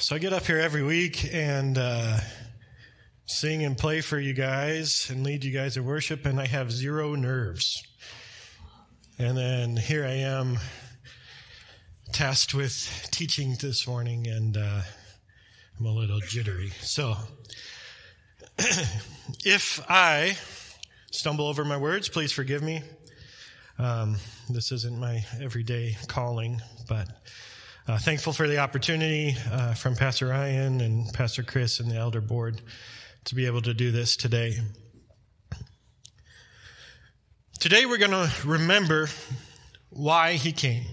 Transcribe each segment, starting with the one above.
So I get up here every week and sing and play for you guys and lead you guys in worship, and I have zero nerves. And then here I am tasked with teaching this morning, and I'm a little jittery. So if I stumble over my words, please forgive me. This isn't my everyday calling, but thankful for the opportunity from Pastor Ryan and Pastor Chris and the elder board to be able to do this today. Today we're going to remember why he came.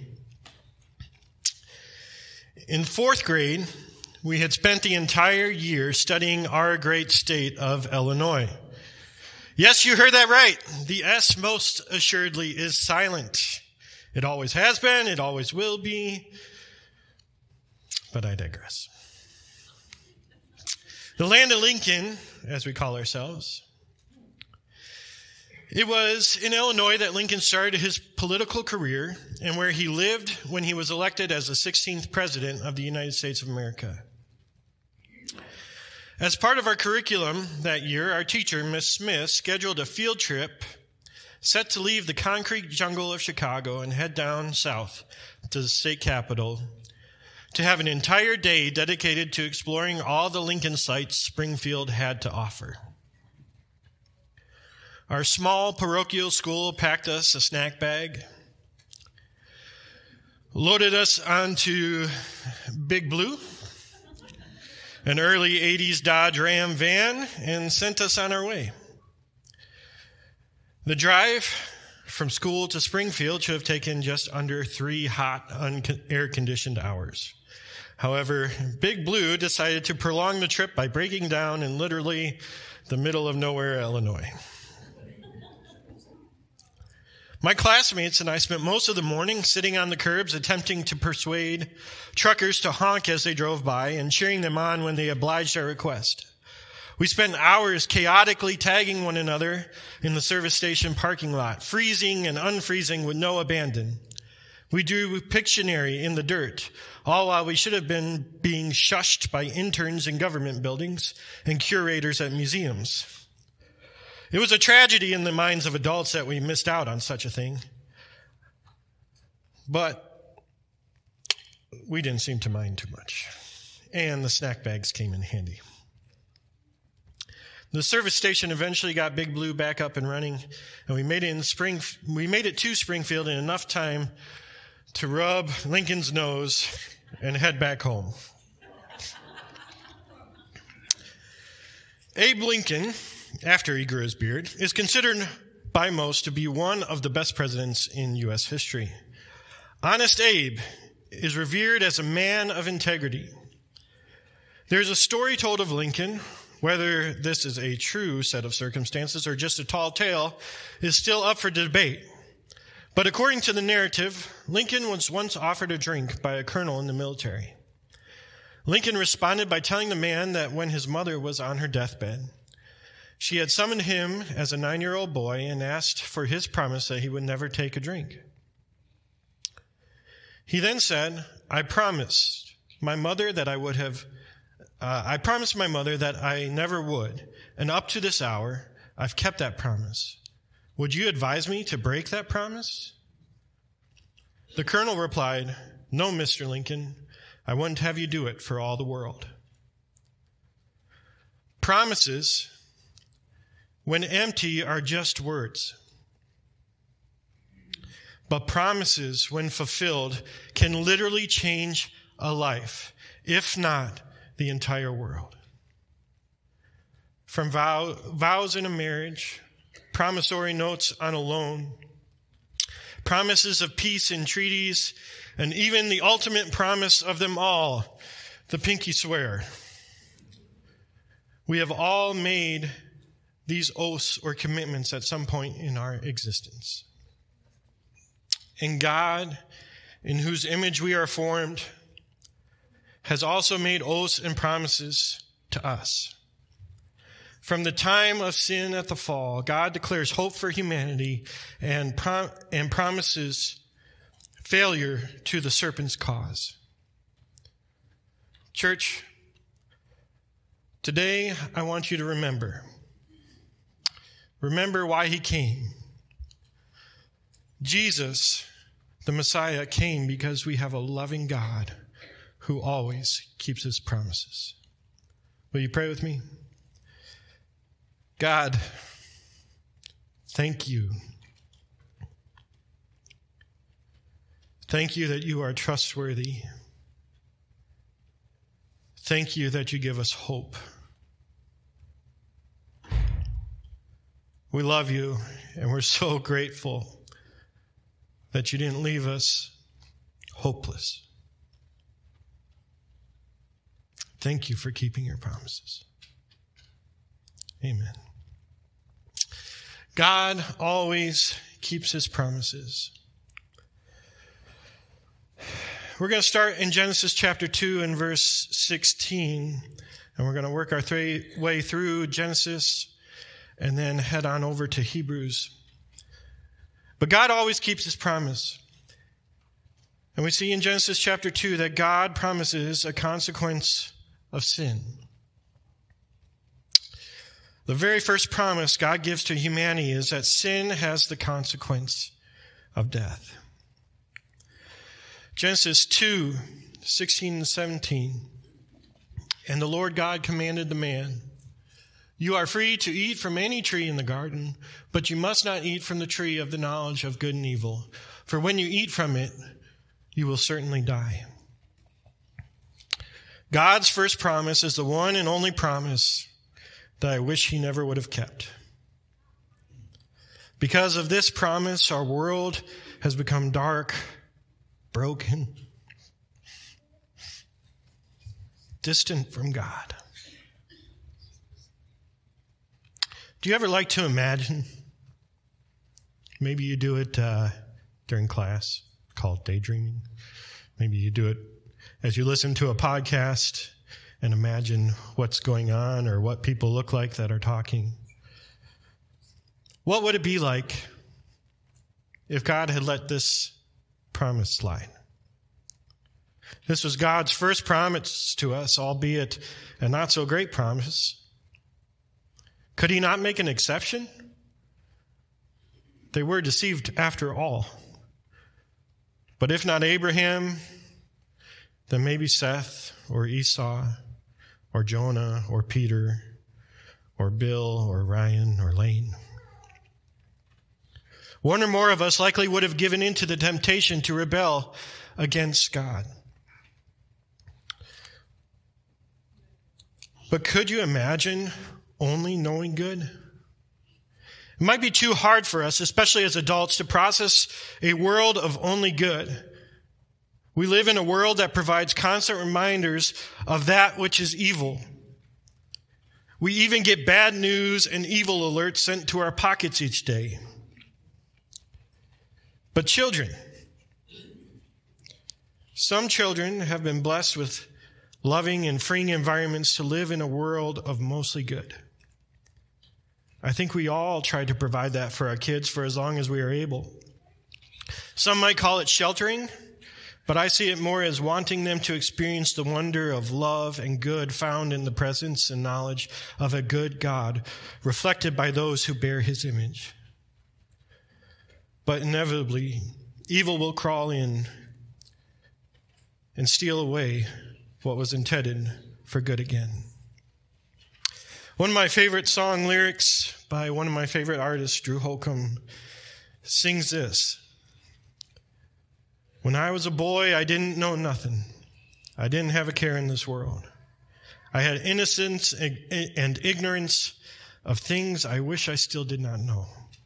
In fourth grade, we had spent the entire year studying our great state of Illinois. Yes, you heard that right. The S most assuredly is silent. It always has been, it always will be. But I digress. The land of Lincoln, as we call ourselves, it was in Illinois that Lincoln started his political career and where he lived when he was elected as the 16th president of the United States of America. As part of our curriculum that year, our teacher, Miss Smith, scheduled a field trip set to leave the concrete jungle of Chicago and head down south to the state capitol to have an entire day dedicated to exploring all the Lincoln sites Springfield had to offer. Our small parochial school packed us a snack bag, loaded us onto Big Blue, an early 80s Dodge Ram van, and sent us on our way. The drive from school to Springfield should have taken just under 3 hot, air-conditioned hours. However, Big Blue decided to prolong the trip by breaking down in literally the middle of nowhere, Illinois. My classmates and I spent most of the morning sitting on the curbs attempting to persuade truckers to honk as they drove by and cheering them on when they obliged our request. We spent hours chaotically tagging one another in the service station parking lot, freezing and unfreezing with no abandon. We drew Pictionary in the dirt, all while we should have been being shushed by interns in government buildings and curators at museums. It was a tragedy in the minds of adults that we missed out on such a thing. But we didn't seem to mind too much. And the snack bags came in handy. The service station eventually got Big Blue back up and running, and we made it to Springfield in enough time to rub Lincoln's nose and head back home. Abe Lincoln, after he grew his beard, is considered by most to be one of the best presidents in U.S. history. Honest Abe is revered as a man of integrity. There's a story told of Lincoln. Whether this is a true set of circumstances or just a tall tale is still up for debate. But according to the narrative, Lincoln was once offered a drink by a colonel in the military. Lincoln responded by telling the man that when his mother was on her deathbed, she had summoned him as a 9-year-old boy and asked for his promise that he would never take a drink. He then said, I promised my mother that I never would, and up to this hour, I've kept that promise. Would you advise me to break that promise? The colonel replied, No, Mr. Lincoln, I wouldn't have you do it for all the world. Promises, when empty, are just words. But promises, when fulfilled, can literally change a life, if not the entire world. From vows in a marriage, promissory notes on a loan, promises of peace in treaties, and even the ultimate promise of them all, the pinky swear. We have all made these oaths or commitments at some point in our existence. And God, in whose image we are formed, has also made oaths and promises to us. From the time of sin at the fall, God declares hope for humanity and promises failure to the serpent's cause. Church, today I want you to remember. Remember why he came. Jesus, the Messiah, came because we have a loving God who always keeps his promises. Will you pray with me? God, thank you. Thank you that you are trustworthy. Thank you that you give us hope. We love you, and we're so grateful that you didn't leave us hopeless. Thank you for keeping your promises. Amen. God always keeps his promises. We're going to start in Genesis chapter 2 and verse 16, and we're going to work our way through Genesis and then head on over to Hebrews. But God always keeps his promise. And we see in Genesis chapter 2 that God promises a consequence of sin. The very first promise God gives to humanity is that sin has the consequence of death. Genesis 2, 16 and 17. And the Lord God commanded the man, "You are free to eat from any tree in the garden, but you must not eat from the tree of the knowledge of good and evil. For when you eat from it, you will certainly die." God's first promise is the one and only promise that I wish he never would have kept. Because of this promise, our world has become dark, broken, distant from God. Do you ever like to imagine? Maybe you do it during class, called daydreaming. Maybe you do it as you listen to a podcast and imagine what's going on or what people look like that are talking. What would it be like if God had let this promise slide? This was God's first promise to us, albeit a not so great promise. Could he not make an exception? They were deceived after all. But if not Abraham, then maybe Seth or Esau or Jonah or Peter or Bill or Ryan or Lane. One or more of us likely would have given in to the temptation to rebel against God. But could you imagine only knowing good? It might be too hard for us, especially as adults, to process a world of only good. We live in a world that provides constant reminders of that which is evil. We even get bad news and evil alerts sent to our pockets each day. But children, some children have been blessed with loving and freeing environments to live in a world of mostly good. I think we all try to provide that for our kids for as long as we are able. Some might call it sheltering, but I see it more as wanting them to experience the wonder of love and good found in the presence and knowledge of a good God, reflected by those who bear his image. But inevitably, evil will crawl in and steal away what was intended for good again. One of my favorite song lyrics by one of my favorite artists, Drew Holcomb, sings this. "When I was a boy, I didn't know nothing. I didn't have a care in this world. I had innocence and ignorance of things I wish I still did not know."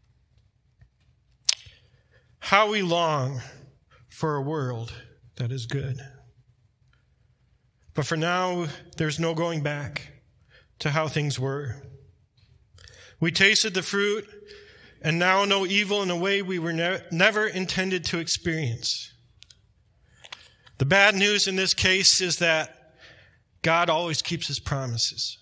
How we long for a world that is good. But for now, there's no going back to how things were. We tasted the fruit and now know evil in a way we were never intended to experience. The bad news in this case is that God always keeps his promises.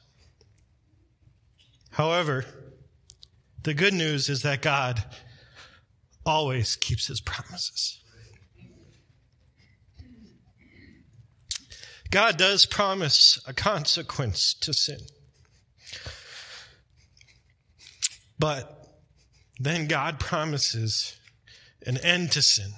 However, the good news is that God always keeps his promises. God does promise a consequence to sin. But then God promises an end to sin.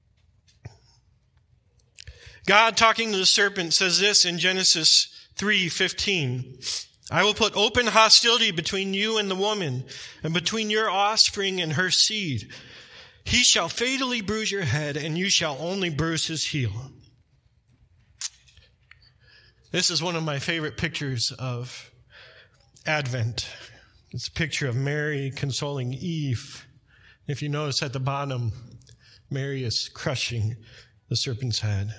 God, talking to the serpent, says this in Genesis 3:15. I will put open hostility between you and the woman, and between your offspring and her seed. He shall fatally bruise your head, and you shall only bruise his heel. This is one of my favorite pictures of Advent. It's a picture of Mary consoling Eve. If you notice at the bottom, Mary is crushing the serpent's head.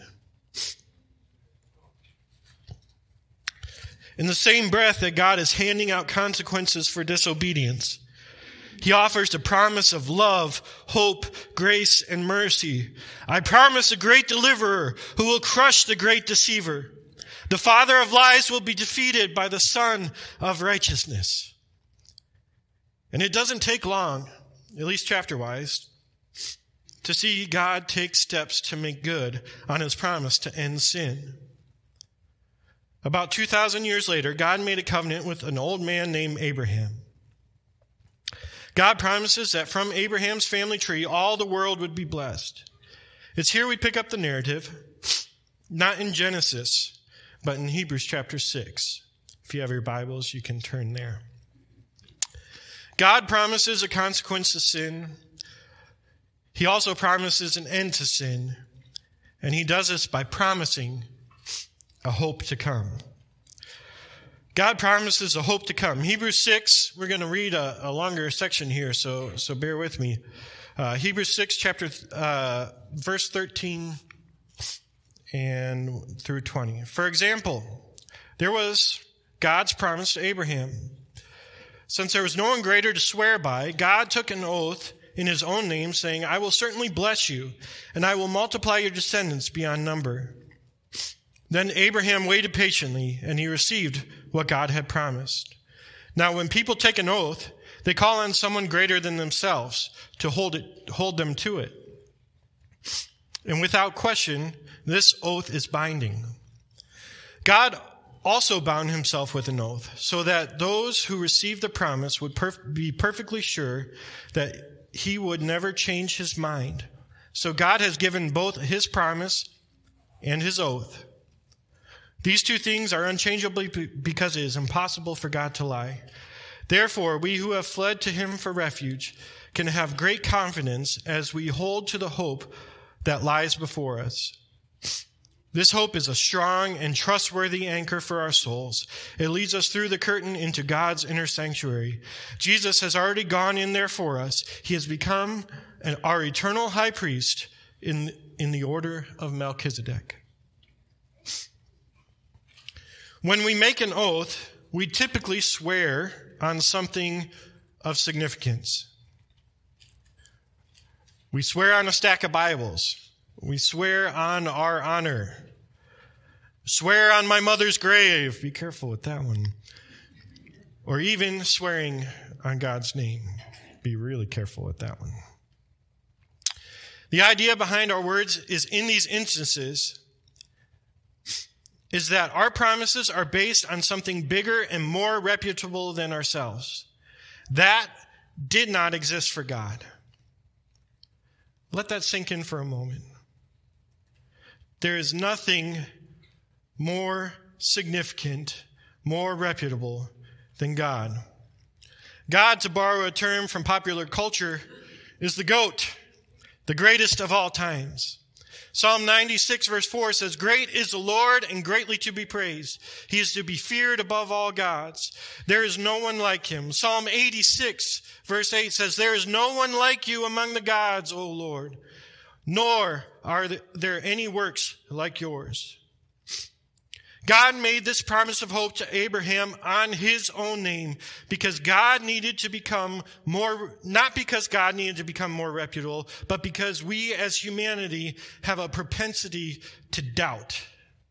In the same breath that God is handing out consequences for disobedience, he offers a promise of love, hope, grace, and mercy. I promise a great deliverer who will crush the great deceiver. The father of lies will be defeated by the son of righteousness. And it doesn't take long, at least chapter-wise, to see God take steps to make good on his promise to end sin. About 2,000 years later, God made a covenant with an old man named Abraham. God promises that from Abraham's family tree, all the world would be blessed. It's here we pick up the narrative, not in Genesis, but in Hebrews chapter 6. If you have your Bibles, you can turn there. God promises a consequence to sin. He also promises an end to sin. And he does this by promising a hope to come. God promises a hope to come. Hebrews 6, we're going to read a longer section here, so bear with me. Hebrews 6, verse 13 and through 20. For example, there was God's promise to Abraham. Since there was no one greater to swear by, God took an oath in his own name, saying, I will certainly bless you, and I will multiply your descendants beyond number. Then Abraham waited patiently, and he received what God had promised. Now, when people take an oath, they call on someone greater than themselves to hold them to it. And without question, this oath is binding. God also bound himself with an oath, so that those who receive the promise would be perfectly sure that he would never change his mind. So God has given both his promise and his oath. These two things are unchangeable because it is impossible for God to lie. Therefore, we who have fled to him for refuge can have great confidence as we hold to the hope that lies before us. This hope is a strong and trustworthy anchor for our souls. It leads us through the curtain into God's inner sanctuary. Jesus has already gone in there for us. He has become our eternal high priest in the order of Melchizedek. When we make an oath, we typically swear on something of significance. We swear on a stack of Bibles. We swear on our honor. Swear on my mother's grave. Be careful with that one. Or even swearing on God's name. Be really careful with that one. The idea behind our words is in these instances is that our promises are based on something bigger and more reputable than ourselves. That did not exist for God. Let that sink in for a moment. There is nothing more significant, more reputable than God. God, to borrow a term from popular culture, is the GOAT, the greatest of all times. Psalm 96 verse 4 says, Great is the Lord and greatly to be praised. He is to be feared above all gods. There is no one like him. Psalm 86 verse 8 says, There is no one like you among the gods, O Lord, nor are there any works like yours. God made this promise of hope to Abraham on his own name because God needed to become more, not because God needed to become more reputable, but because we as humanity have a propensity to doubt.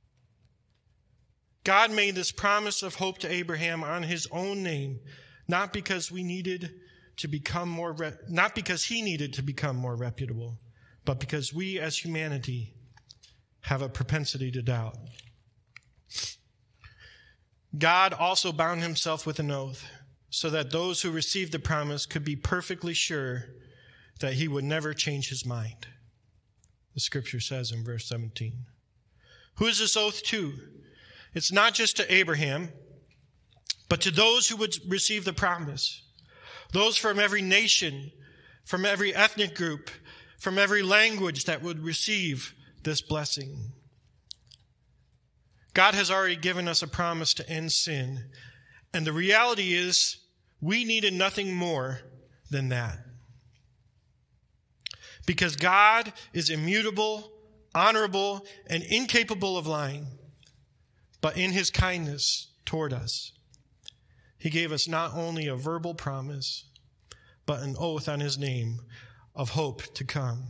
God made this promise of hope to Abraham on his own name, not because we needed to become more, not because he needed to become more reputable, but because we as humanity have a propensity to doubt. God also bound himself with an oath, so that those who received the promise could be perfectly sure that he would never change his mind. The scripture says in verse 17. Who is this oath to? It's not just to Abraham, but to those who would receive the promise. Those from every nation, from every ethnic group, from every language that would receive this blessing. God has already given us a promise to end sin, and the reality is we needed nothing more than that. Because God is immutable, honorable, and incapable of lying, but in his kindness toward us, he gave us not only a verbal promise, but an oath on his name of hope to come.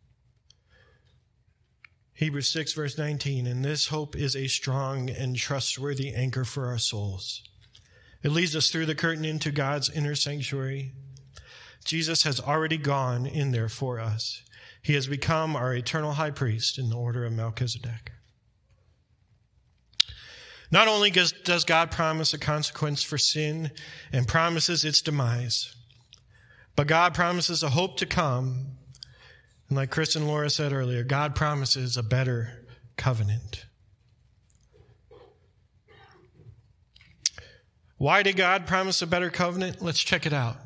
Hebrews 6 verse 19, and this hope is a strong and trustworthy anchor for our souls. It leads us through the curtain into God's inner sanctuary. Jesus has already gone in there for us. He has become our eternal high priest in the order of Melchizedek. Not only does God promise a consequence for sin and promises its demise, but God promises a hope to come. And like Chris and Laura said earlier, God promises a better covenant. Why did God promise a better covenant? Let's check it out.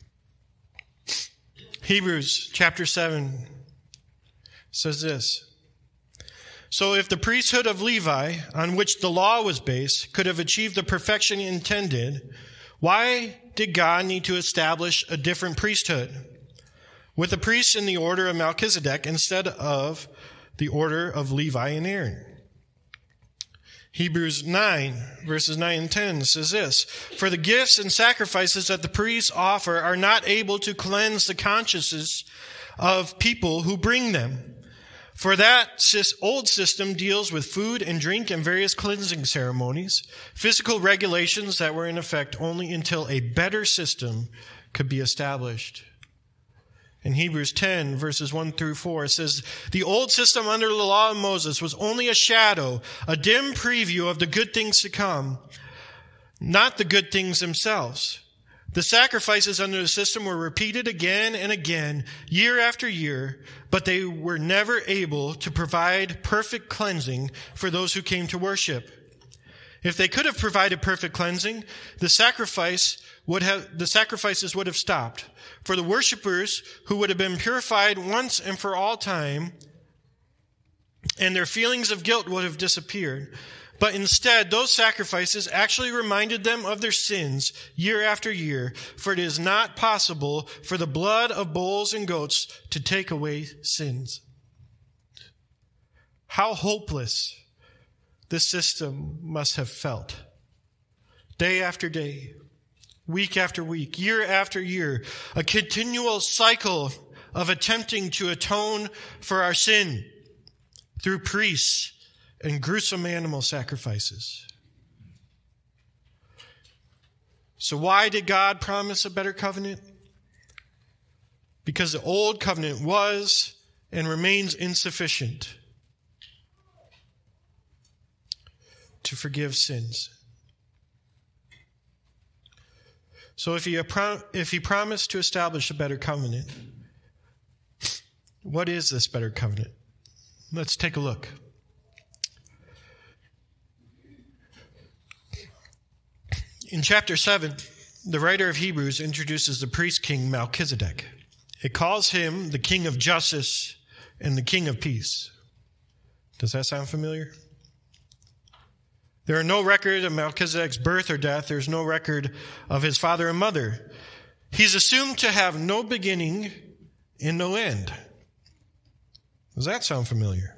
Hebrews chapter 7 says this. So if the priesthood of Levi, on which the law was based, could have achieved the perfection intended, why did God need to establish a different priesthood with a priest in the order of Melchizedek instead of the order of Levi and Aaron? Hebrews 9, verses 9 and 10 says this, for the gifts and sacrifices that the priests offer are not able to cleanse the consciences of people who bring them. For that old system deals with food and drink and various cleansing ceremonies, physical regulations that were in effect only until a better system could be established. In Hebrews 10, verses 1 through 4, it says, the old system under the law of Moses was only a shadow, a dim preview of the good things to come, not the good things themselves. The sacrifices under the system were repeated again and again, year after year, but they were never able to provide perfect cleansing for those who came to worship. If they could have provided perfect cleansing, the sacrifices would have stopped. For the worshipers who would have been purified once and for all time, and their feelings of guilt would have disappeared. But instead, those sacrifices actually reminded them of their sins year after year, for it is not possible for the blood of bulls and goats to take away sins. How hopeless this system must have felt. Day after day, week after week, year after year, a continual cycle of attempting to atone for our sin through priests and gruesome animal sacrifices. So why did God promise a better covenant? Because the old covenant was and remains insufficient to forgive sins. So if he promised to establish a better covenant, what is this better covenant? Let's take a look. In chapter 7, the writer of Hebrews introduces the priest king Melchizedek. It calls him the king of justice and the king of peace. Does that sound familiar? There are no record of Melchizedek's birth or death. There's no record of his father and mother. He's assumed to have no beginning and no end. Does that sound familiar?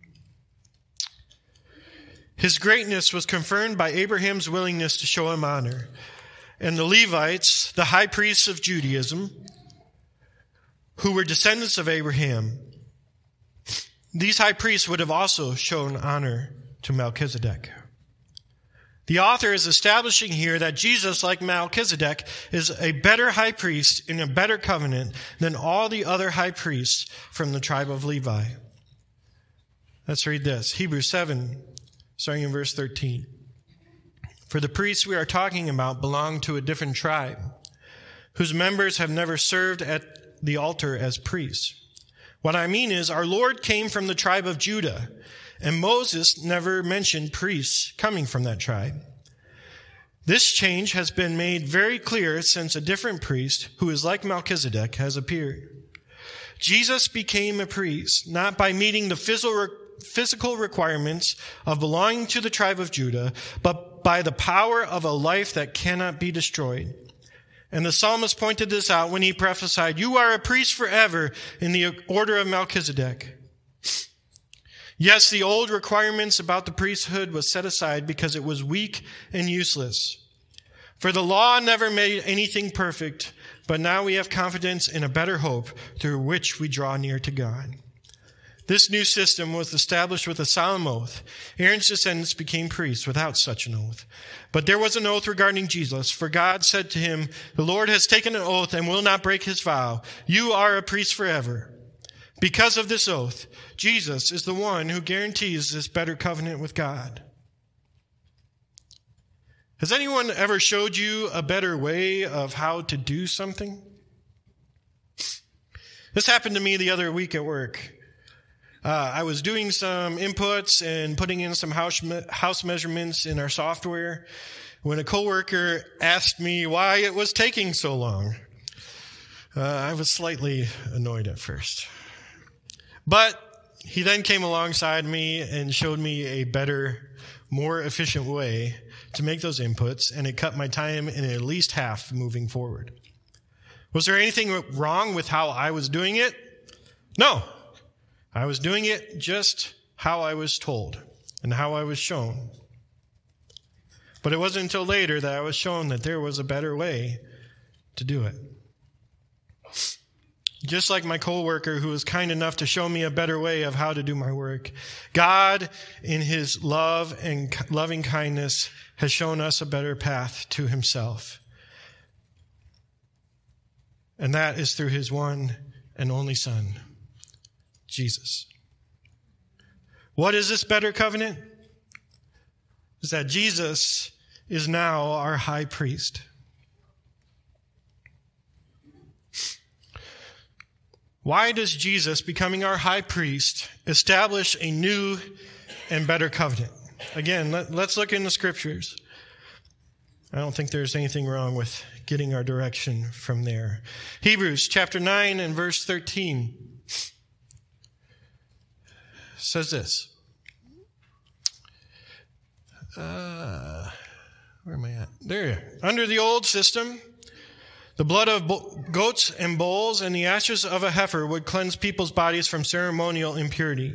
His greatness was confirmed by Abraham's willingness to show him honor. And the Levites, the high priests of Judaism, who were descendants of Abraham, these high priests would have also shown honor to Melchizedek. The author is establishing here that Jesus, like Melchizedek, is a better high priest in a better covenant than all the other high priests from the tribe of Levi. Let's read this. Hebrews 7, starting in verse 13. For the priests we are talking about belong to a different tribe, whose members have never served at the altar as priests. What I mean is, our Lord came from the tribe of Judah, and Moses never mentioned priests coming from that tribe. This change has been made very clear since a different priest, who is like Melchizedek, has appeared. Jesus became a priest, not by meeting the physical requirements of belonging to the tribe of Judah, but by the power of a life that cannot be destroyed. And the psalmist pointed this out when he prophesied, "You are a priest forever in the order of Melchizedek." Yes, the old requirements about the priesthood was set aside because it was weak and useless. For the law never made anything perfect, but now we have confidence in a better hope through which we draw near to God. This new system was established with a solemn oath. Aaron's descendants became priests without such an oath. But there was an oath regarding Jesus, for God said to him, "The Lord has taken an oath and will not break his vow. You are a priest forever." Because of this oath, Jesus is the one who guarantees this better covenant with God. Has anyone ever showed you a better way of how to do something? This happened to me the other week at work. I was doing some inputs and putting in some house measurements in our software when a coworker asked me why it was taking so long. I was slightly annoyed at first. But he then came alongside me and showed me a better, more efficient way to make those inputs, and it cut my time in at least half moving forward. Was there anything wrong with how I was doing it? No. I was doing it just how I was told and how I was shown. But it wasn't until later that I was shown that there was a better way to do it. Just like my coworker who was kind enough to show me a better way of how to do my work, God, in his love and loving kindness, has shown us a better path to himself. And that is through his one and only Son, Jesus. What is this better covenant? It's that Jesus is now our high priest. Why does Jesus, becoming our high priest, establish a new and better covenant? Again, let's look in the scriptures. I don't think there's anything wrong with getting our direction from there. Hebrews chapter 9 and verse 13 says this. Where am I at? There. Under the old system, the blood of goats and bulls and the ashes of a heifer would cleanse people's bodies from ceremonial impurity.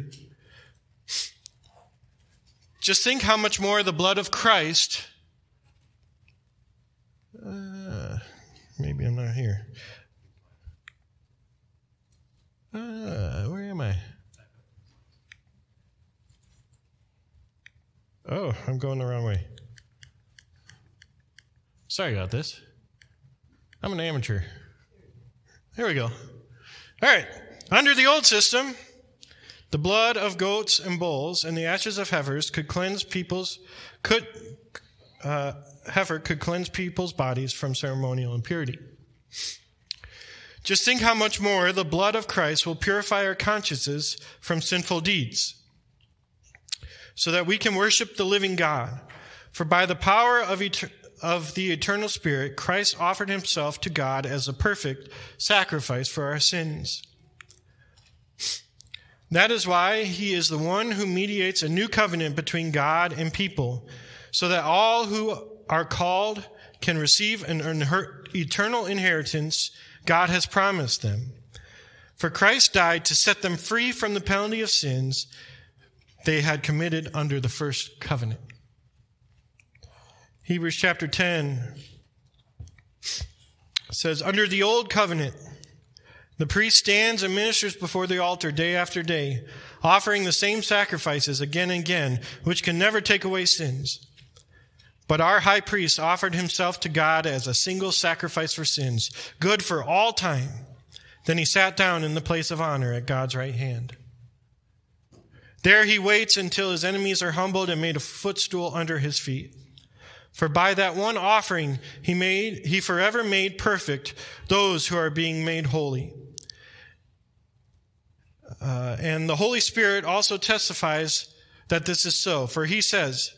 Just think how much more the blood of Christ... maybe I'm not here. Where am I? Oh, I'm going the wrong way. Sorry about this. I'm an amateur. There we go. All right. Under the old system, the blood of goats and bulls and the ashes of heifers could cleanse people's bodies from ceremonial impurity. Just think how much more the blood of Christ will purify our consciences from sinful deeds, so that we can worship the living God. For by the power of the eternal Spirit, Christ offered himself to God as a perfect sacrifice for our sins. That is why he is the one who mediates a new covenant between God and people, so that all who are called can receive an eternal inheritance God has promised them. For Christ died to set them free from the penalty of sins they had committed under the first covenant. Hebrews chapter 10 says, under the old covenant, the priest stands and ministers before the altar day after day, offering the same sacrifices again and again, which can never take away sins. But our high priest offered himself to God as a single sacrifice for sins, good for all time. Then he sat down in the place of honor at God's right hand. There he waits until his enemies are humbled and made a footstool under his feet. For by that one offering he forever made perfect those who are being made holy. And the Holy Spirit also testifies that this is so. For he says,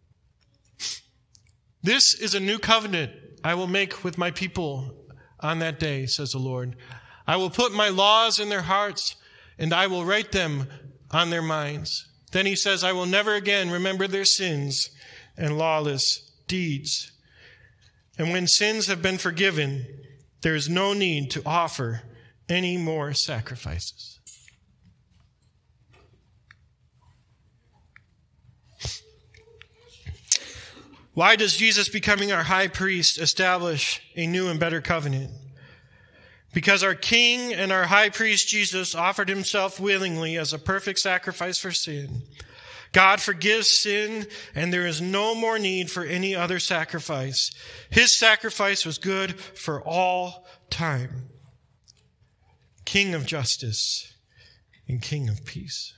"This is a new covenant I will make with my people on that day, says the Lord. I will put my laws in their hearts, and I will write them on their minds." Then he says, "I will never again remember their sins and lawless deeds." And when sins have been forgiven, there is no need to offer any more sacrifices. Why does Jesus becoming our high priest establish a new and better covenant? Because our King and our high priest Jesus offered himself willingly as a perfect sacrifice for sin. God forgives sin, and there is no more need for any other sacrifice. His sacrifice was good for all time. King of justice and King of peace.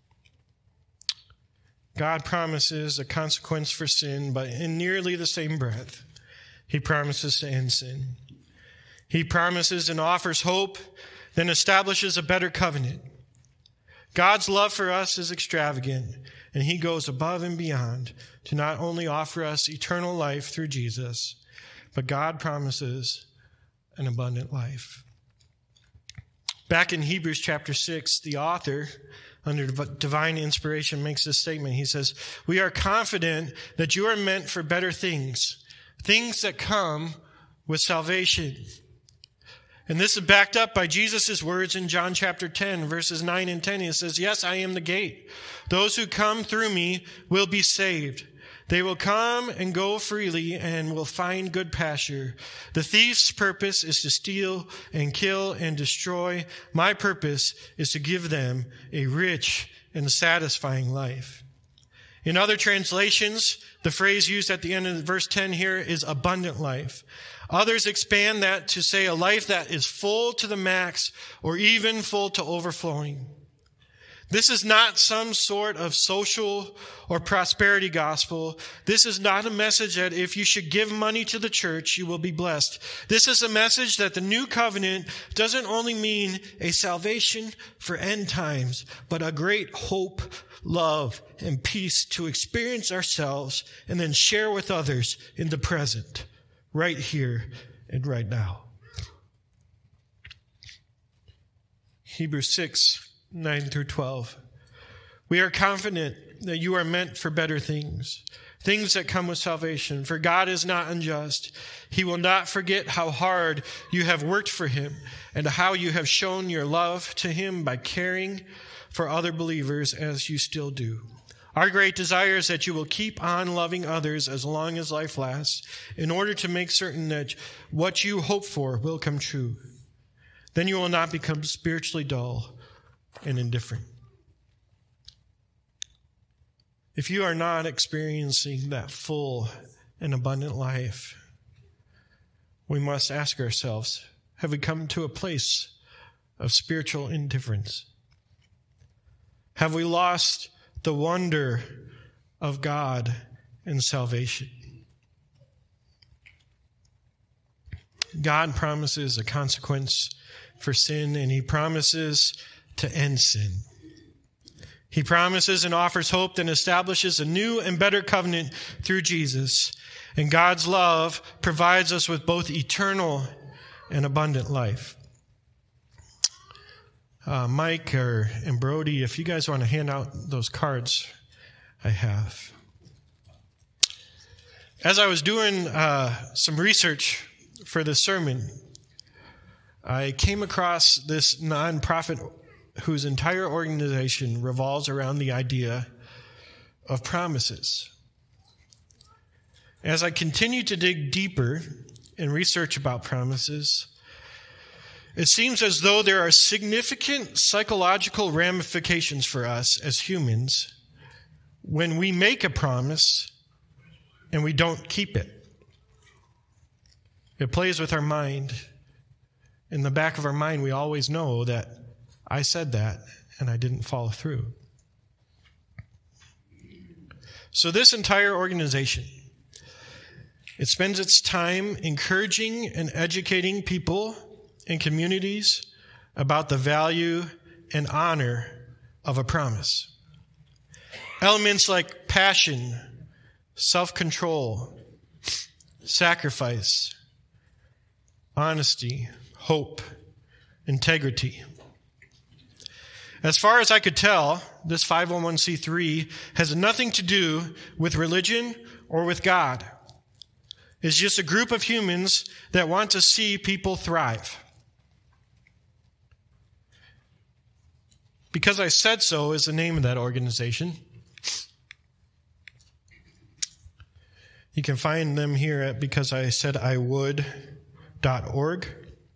God promises a consequence for sin, but in nearly the same breath, he promises to end sin. He promises and offers hope, then establishes a better covenant. God's love for us is extravagant, and he goes above and beyond to not only offer us eternal life through Jesus, but God promises an abundant life. Back in Hebrews chapter 6, the author, under divine inspiration, makes this statement. He says, "We are confident that you are meant for better things, things that come with salvation." And this is backed up by Jesus' words in John chapter 10, verses 9 and 10. He says, "Yes, I am the gate. Those who come through me will be saved. They will come and go freely and will find good pasture. The thief's purpose is to steal and kill and destroy. My purpose is to give them a rich and satisfying life." In other translations, the phrase used at the end of verse 10 here is abundant life. Others expand that to say a life that is full to the max or even full to overflowing. This is not some sort of social or prosperity gospel. This is not a message that if you should give money to the church, you will be blessed. This is a message that the new covenant doesn't only mean a salvation for end times, but a great hope, love, and peace to experience ourselves and then share with others in the present, right here and right now. Hebrews 6, 9 through 12. "We are confident that you are meant for better things, things that come with salvation. For God is not unjust. He will not forget how hard you have worked for him and how you have shown your love to him by caring for other believers as you still do. Our great desire is that you will keep on loving others as long as life lasts, in order to make certain that what you hope for will come true. Then you will not become spiritually dull and indifferent." If you are not experiencing that full and abundant life, we must ask ourselves, have we come to a place of spiritual indifference? Have we lost the wonder of God and salvation? God promises a consequence for sin, and he promises to end sin. He promises and offers hope and establishes a new and better covenant through Jesus. And God's love provides us with both eternal and abundant life. Mike and Brody, if you guys want to hand out those cards I have. As I was doing some research for this sermon, I came across this nonprofit whose entire organization revolves around the idea of promises. As I continue to dig deeper and research about promises, it seems as though there are significant psychological ramifications for us as humans when we make a promise and we don't keep it. It plays with our mind. In the back of our mind, we always know that I said that and I didn't follow through. So this entire organization, it spends its time encouraging and educating people and communities about the value and honor of a promise. Elements like passion, self-control, sacrifice, honesty, hope, integrity. As far as I could tell, this 501c3 has nothing to do with religion or with God. It's just a group of humans that want to see people thrive. Because I Said So is the name of that organization. You can find them here at becauseIsaidIwould.org.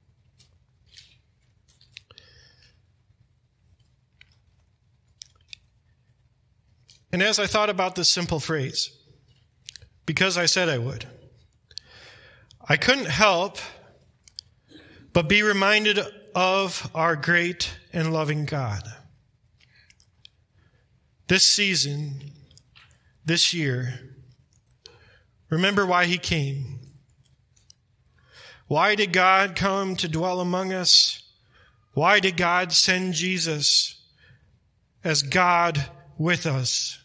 And as I thought about this simple phrase, because I said I would, I couldn't help but be reminded of our great and loving God. This season, this year, remember why he came. Why did God come to dwell among us? Why did God send Jesus as God with us?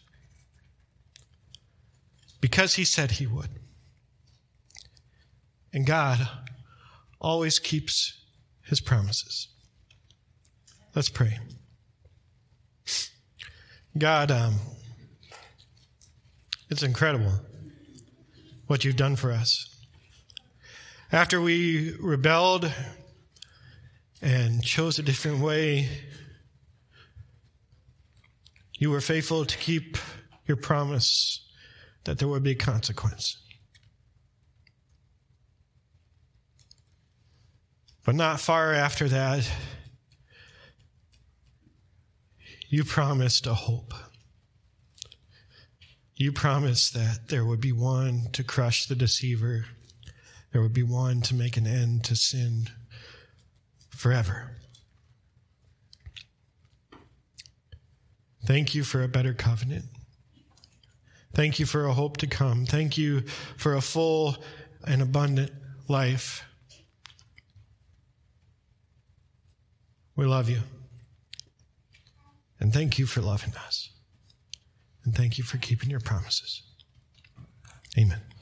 Because he said he would. And God always keeps his promises. Let's pray. God, it's incredible what you've done for us. After we rebelled and chose a different way, you were faithful to keep your promise that there would be a consequence. But not far after that, you promised a hope. You promised that there would be one to crush the deceiver. There would be one to make an end to sin forever. Thank you for a better covenant. Thank you for a hope to come. Thank you for a full and abundant life. We love you. And thank you for loving us. And thank you for keeping your promises. Amen.